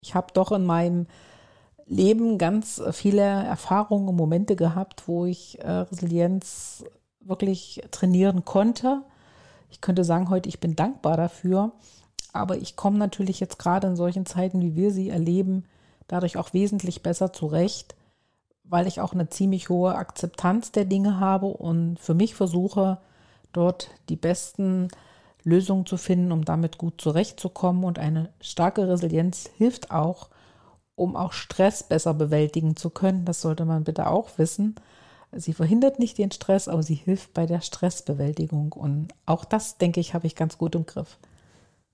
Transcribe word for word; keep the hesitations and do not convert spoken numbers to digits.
Ich habe doch in meinem Leben ganz viele Erfahrungen und Momente gehabt, wo ich äh, Resilienz wirklich trainieren konnte. Ich könnte sagen heute, ich bin dankbar dafür, aber ich komme natürlich jetzt gerade in solchen Zeiten, wie wir sie erleben, dadurch auch wesentlich besser zurecht, weil ich auch eine ziemlich hohe Akzeptanz der Dinge habe und für mich versuche, dort die besten Lösungen zu finden, um damit gut zurechtzukommen. Und eine starke Resilienz hilft auch, um auch Stress besser bewältigen zu können. Das sollte man bitte auch wissen. Sie verhindert nicht den Stress, aber sie hilft bei der Stressbewältigung. Und auch das, denke ich, habe ich ganz gut im Griff.